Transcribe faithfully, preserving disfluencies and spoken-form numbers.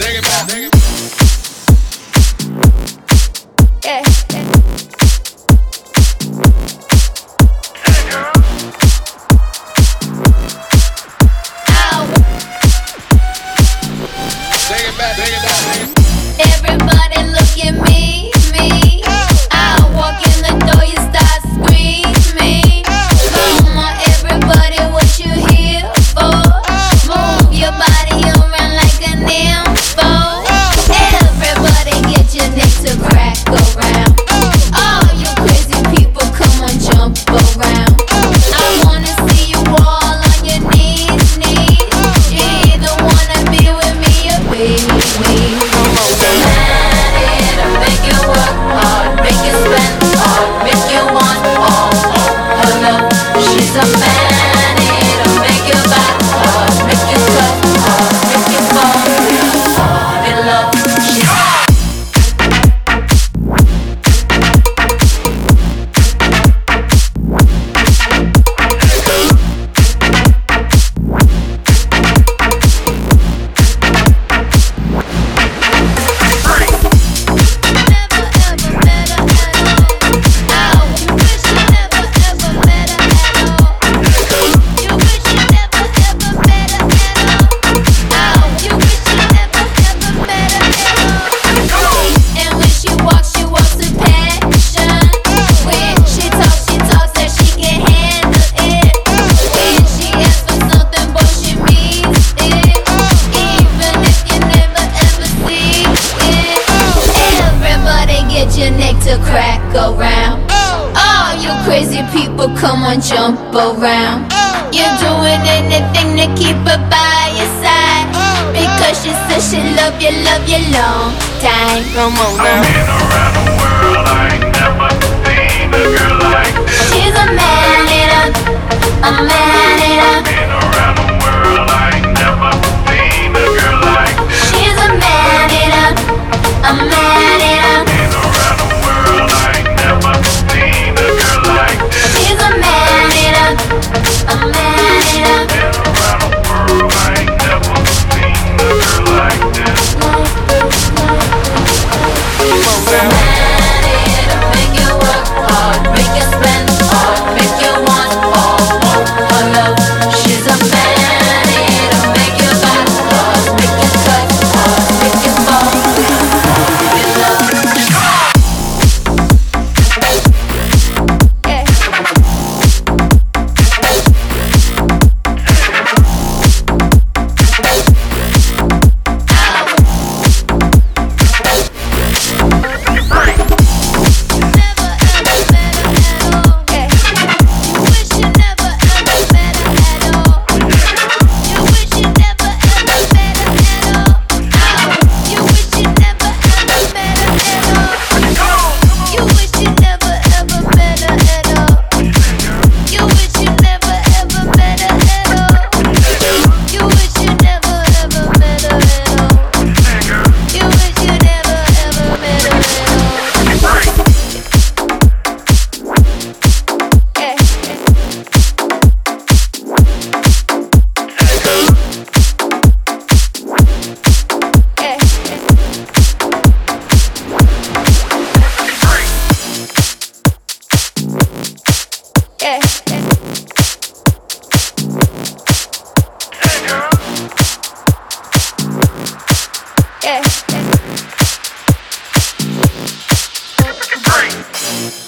Jump around. You're doing anything to keep her by your side, because she says she love you, love you long time. Come on now. I've been around the world, I ain't never seen a girl like this. She's a man in a, a man in a. I've been around the world, I ain't never seen a girl like this. She's a man in a, a man in a. I've been around the world, I ain't never seen a girl like this. She's a man. A man in a. Been around the world, I ain't never seen a girl like this. A man in a, make you work hard, make you spend hard, make you want all, want her love. She's a man in a, make you back hard, make you cut hard, make you fall in love. Break.